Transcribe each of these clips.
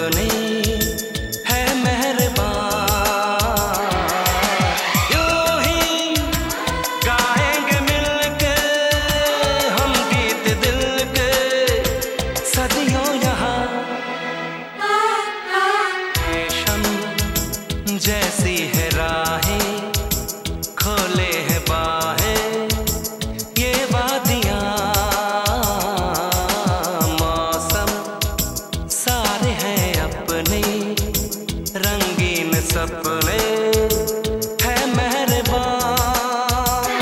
अपने है मेहरबान। यूं ही गाएंगे मिलके हम गीत दिल के सदियों यहाँ। रेशम जैसी है राहें खोले है बाहें ये वादियाँ। मौसम सारे हैं अपने रंगीन सपने है मेहरबान।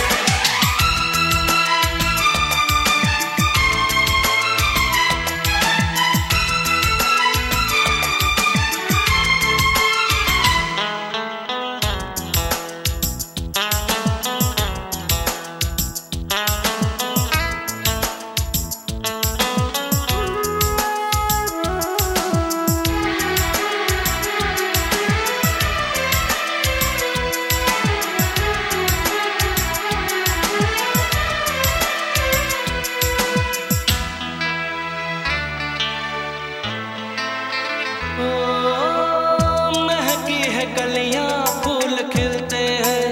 महकी है कलियां फूल खिलते हैं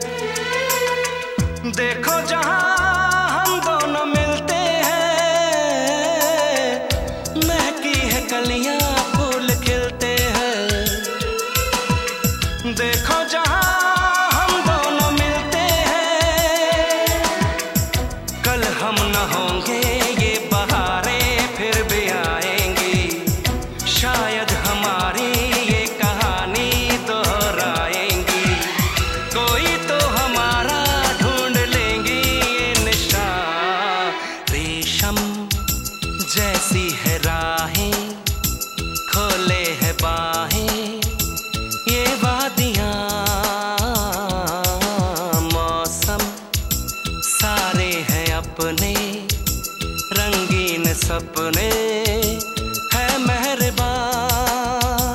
देखो जहां हम दोनों मिलते हैं। महकी है कलियां फूल खिलते हैं देखो जहां हम दोनों मिलते हैं। कल हम न होंगे ये बहारें फिर भी आएंगी शायद हमारी ये कहानी दोहराएंगी। कोई तो हमारा ढूंढ लेंगी ये निशान। रेशम जैसी है राहें खोले है बाहें ये वादियाँ। मौसम सारे हैं अपने रंगीन सपने है मेहरबान।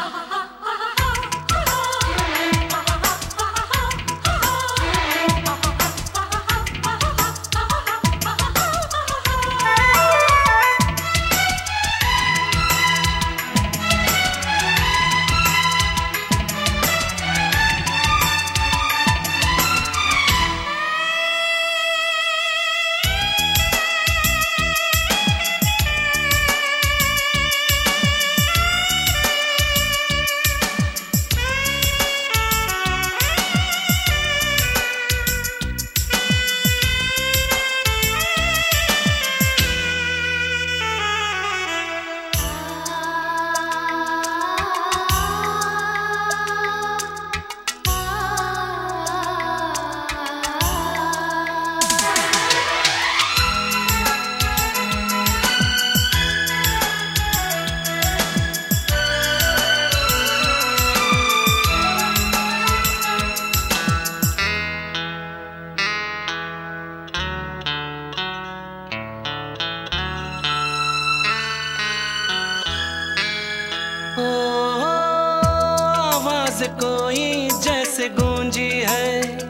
आवाज कोई जैसे गूंजी है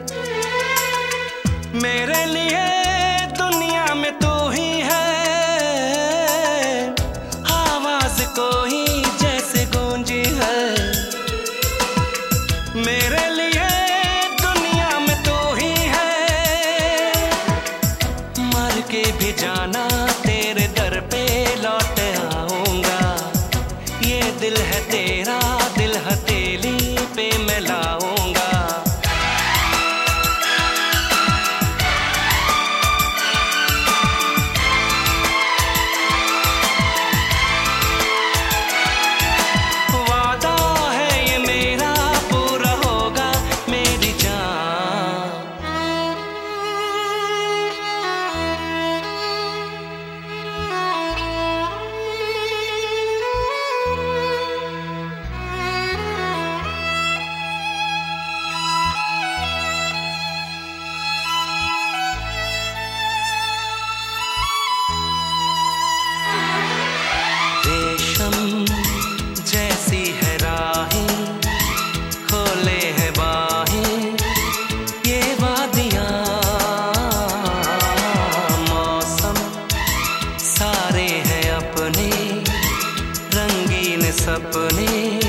मेरे लिए दुनिया में तू ही है। आवाज कोई जैसे गूंजी है मेरे लिए दुनिया में तू ही है। मर के भी जाना तेरे दर पे लौट आऊंगा। ये दिल है तेरा दिल हथेली पे मैं लाऊंगा। वादा है ये मेरा पूरा होगा मेरी जान। सपने